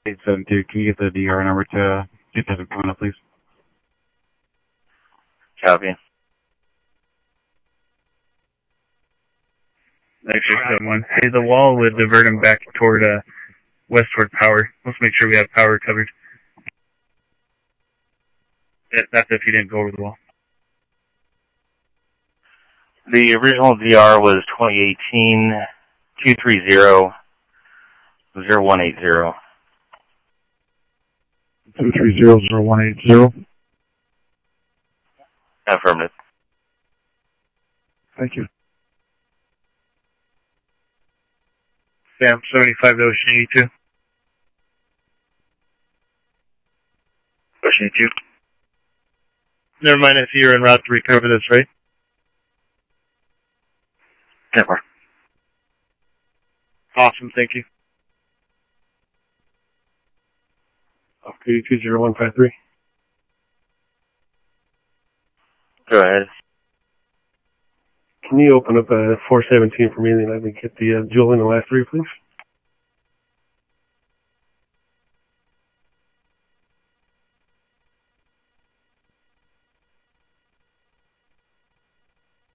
872, can you get the DR number to 27 coming up, please? Copy. Actually, someone. Hey, the wall would divert him back toward, west toward power. Let's make sure we have power covered. That's if he didn't go over the wall. The original DR was 2018 230 0180. 230-0180. Affirmative. Thank you. Sam, 75 to Ocean 82. Ocean 82. Never mind, I see you're en route to recover this, right? Never. Awesome, thank you. Okay, 20153. Go ahead. Can you open up 417 for me and then I can get the jewel in the last three, please?